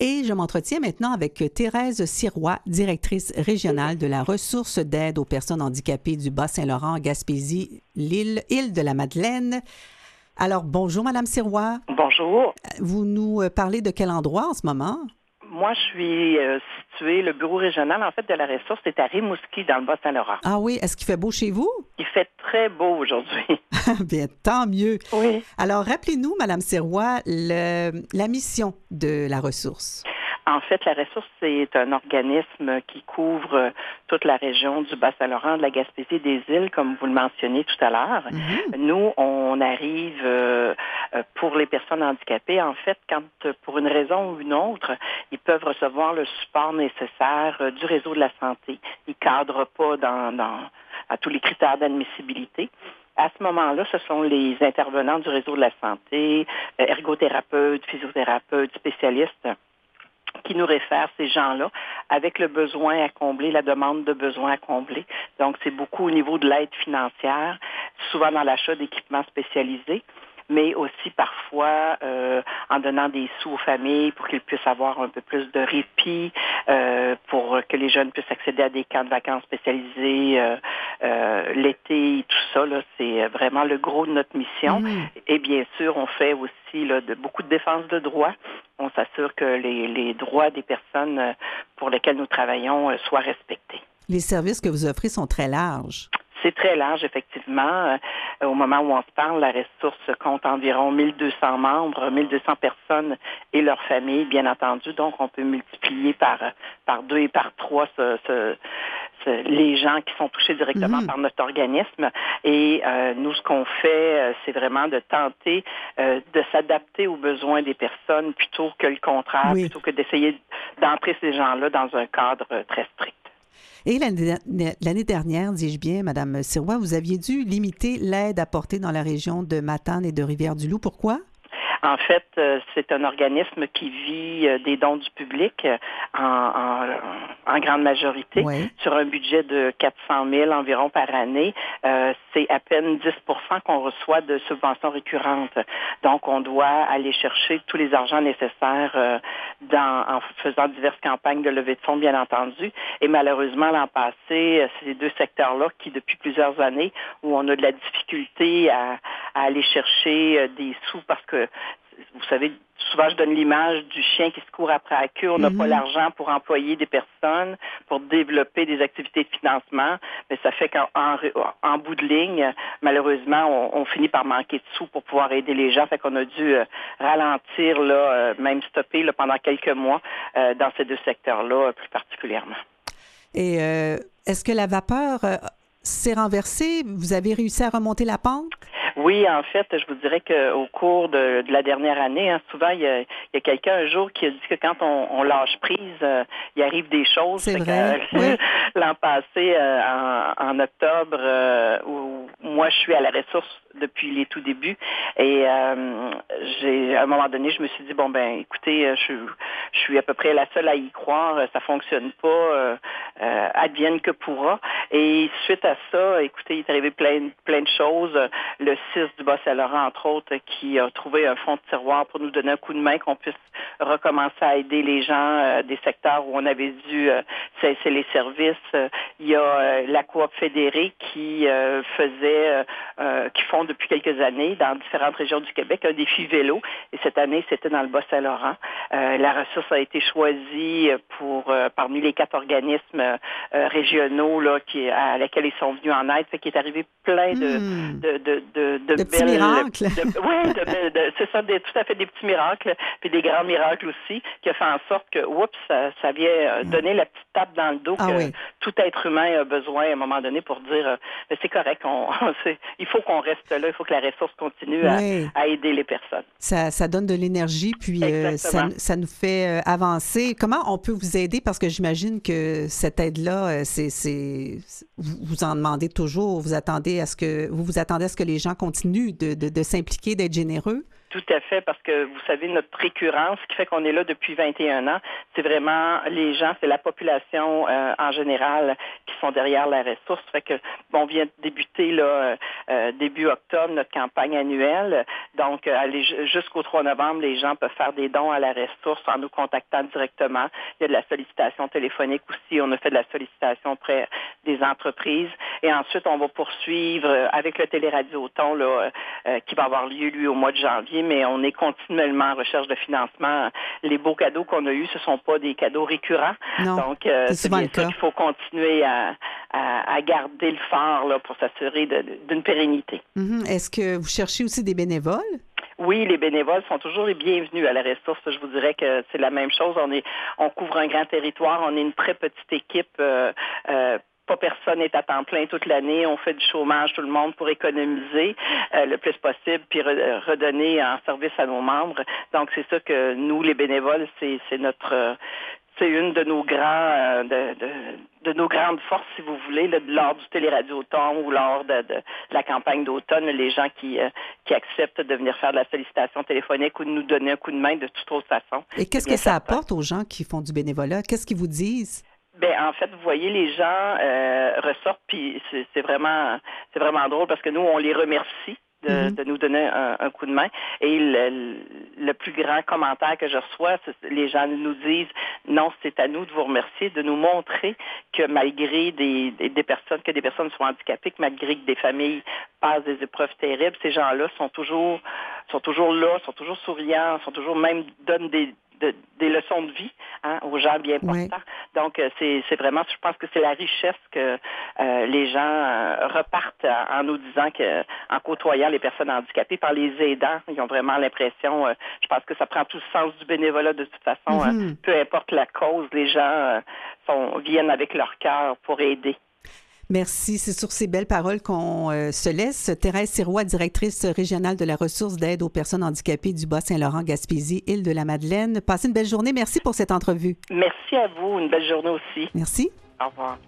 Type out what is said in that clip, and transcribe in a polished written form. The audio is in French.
Et je m'entretiens maintenant avec Thérèse Sirois, directrice régionale de la ressource d'aide aux personnes handicapées du Bas-Saint-Laurent, Gaspésie, île de la Madeleine. Alors, bonjour, Madame Sirois. Bonjour. Vous nous parlez de quel endroit en ce moment? Moi, je suis située, le bureau régional, en fait, de la ressource est à Rimouski, dans le Bas-Saint-Laurent. Ah oui, est-ce qu'il fait beau chez vous? Il fait très beau aujourd'hui. Bien, tant mieux. Oui. Alors, rappelez-nous, Madame Sirois, la mission de la ressource. En fait, la ressource, c'est un organisme qui couvre toute la région du Bas-Saint-Laurent, de la Gaspésie, des îles, comme vous le mentionnez tout à l'heure. Mm-hmm. Nous, on arrive pour les personnes handicapées, en fait, quand pour une raison ou une autre, ils peuvent recevoir le support nécessaire du réseau de la santé. Ils ne cadrent pas à tous les critères d'admissibilité. À ce moment-là, ce sont les intervenants du réseau de la santé, ergothérapeutes, physiothérapeutes, spécialistes, qui nous réfèrent ces gens-là avec le besoin à combler, la demande de besoin à combler. Donc, c'est beaucoup au niveau de l'aide financière, souvent dans l'achat d'équipements spécialisés, mais aussi parfois en donnant des sous aux familles pour qu'ils puissent avoir un peu plus de répit, pour que les jeunes puissent accéder à des camps de vacances spécialisés l'été et tout ça. Là, c'est vraiment le gros de notre mission. Et bien sûr, on fait aussi beaucoup de défense de droits. On s'assure que les droits des personnes pour lesquelles nous travaillons soient respectés. Les services que vous offrez sont très larges. C'est très large, effectivement. Au moment où on se parle, la ressource compte environ 1200 membres, 1200 personnes et leurs familles, bien entendu. Donc, on peut multiplier par 2 et par 3 les gens qui sont touchés directement par notre organisme. Et nous, ce qu'on fait, c'est vraiment de tenter de s'adapter aux besoins des personnes plutôt que le contraire, plutôt que d'essayer d'entrer ces gens-là dans un cadre très strict. Et l'année dernière, dis-je bien, Madame Sirois, vous aviez dû limiter l'aide apportée dans la région de Matane et de Rivière-du-Loup. Pourquoi? En fait, c'est un organisme qui vit des dons du public en grande majorité, sur un budget de 400 000 environ par année. C'est à peine 10 qu'on reçoit de subventions récurrentes. Donc, on doit aller chercher tous les argents nécessaires en faisant diverses campagnes de levée de fonds, bien entendu. Et malheureusement, l'an passé, c'est ces deux secteurs-là qui, depuis plusieurs années, où on a de la difficulté à aller chercher des sous parce que vous savez, souvent je donne l'image du chien qui se court après la queue. On n'a pas l'argent pour employer des personnes, pour développer des activités de financement, mais ça fait qu'en bout de ligne, malheureusement, on finit par manquer de sous pour pouvoir aider les gens. Fait qu'on a dû ralentir, même stopper pendant quelques mois dans ces deux secteurs-là plus particulièrement. Et est-ce que la vapeur s'est renversée? Vous avez réussi à remonter la pente? Oui, en fait, je vous dirais qu'au cours de la dernière année, souvent, il y a quelqu'un un jour qui a dit que quand on lâche prise, il arrive des choses. C'est vrai. Oui. L'an passé, en octobre, où moi, je suis à la ressource depuis les tout débuts. Et à un moment donné, je me suis dit, écoutez, je suis à peu près la seule à y croire. Ça fonctionne pas. Advienne que pourra. Et suite à ça, écoutez, il est arrivé plein de choses. Le CIS du Bas-Saint-Laurent, entre autres, qui a trouvé un fonds de tiroir pour nous donner un coup de main, qu'on puisse recommencer à aider les gens des secteurs où on avait dû cesser les services. Il y a la Coop fédérée qui font depuis quelques années dans différentes régions du Québec un défi vélo. Et cette année, c'était dans le Bas-Saint-Laurent. La ressource a été choisie parmi les 4 organismes régionaux à laquelle ils sont venus en aide. Fait qu'il est arrivé plein de petits miracles. C'est ça, tout à fait des petits miracles, puis des grands miracles aussi, qui a fait en sorte que, ça vient donner la petite tape dans le dos tout être humain a besoin à un moment donné pour dire, c'est correct, il faut qu'on reste là, il faut que la ressource continue à aider les personnes. Ça donne de l'énergie, puis ça nous fait avancer. Comment on peut vous aider? Parce que j'imagine que cette aide-là, vous en demandez toujours, vous vous attendez à ce que les gens continuent de s'impliquer, d'être généreux? Tout à fait, parce que vous savez, notre récurrence, qui fait qu'on est là depuis 21 ans, c'est vraiment les gens, c'est la population en général qui sont derrière la ressource. Fait que on vient de débuter là début octobre notre campagne annuelle. Donc, jusqu'au 3 novembre, les gens peuvent faire des dons à la ressource en nous contactant directement. Il y a de la sollicitation téléphonique aussi. On a fait de la sollicitation auprès des entreprises. Et ensuite, on va poursuivre avec le téléradioton là, qui va avoir lieu, lui, au mois de janvier. Mais on est continuellement en recherche de financement. Les beaux cadeaux qu'on a eus, ce ne sont pas des cadeaux récurrents. Non, donc, c'est bien sûr qu'il faut continuer à garder le phare là, pour s'assurer d'une pérennité. Mm-hmm. Est-ce que vous cherchez aussi des bénévoles? Oui, les bénévoles sont toujours les bienvenus à la ressource. Je vous dirais que c'est la même chose. On couvre un grand territoire. On est une très petite équipe. Pas personne n'est à temps plein toute l'année. On fait du chômage, tout le monde, pour économiser le plus possible, puis redonner en service à nos membres. Donc, c'est ça que nous, les bénévoles, c'est notre... c'est une de nos de nos grandes forces, si vous voulez, là, lors du téléradioton ou lors de la campagne d'automne, les gens qui acceptent de venir faire de la sollicitation téléphonique ou de nous donner un coup de main de toute autre façon. Et qu'est-ce que ça apporte aux gens qui font du bénévolat? Qu'est-ce qu'ils vous disent? En fait, vous voyez, les gens ressortent, puis c'est vraiment drôle parce que nous, on les remercie de nous donner un coup de main. Et le plus grand commentaire que je reçois, les gens nous disent non, c'est à nous de vous remercier, de nous montrer que malgré des personnes soient handicapées, que malgré que des familles passent des épreuves terribles, ces gens-là sont toujours là, sont toujours souriants, sont toujours même donnent des leçons de vie aux gens bien portants. Oui. Donc, c'est vraiment, je pense que c'est la richesse que les gens repartent en nous disant en côtoyant les personnes handicapées, par les aidants, ils ont vraiment l'impression, je pense que ça prend tout le sens du bénévolat de toute façon, peu importe la cause, les gens viennent avec leur cœur pour aider. Merci. C'est sur ces belles paroles qu'on se laisse. Thérèse Sirois, directrice régionale de la ressource d'aide aux personnes handicapées du Bas-Saint-Laurent, Gaspésie, Île-de-la-Madeleine. Passez une belle journée. Merci pour cette entrevue. Merci à vous. Une belle journée aussi. Merci. Au revoir.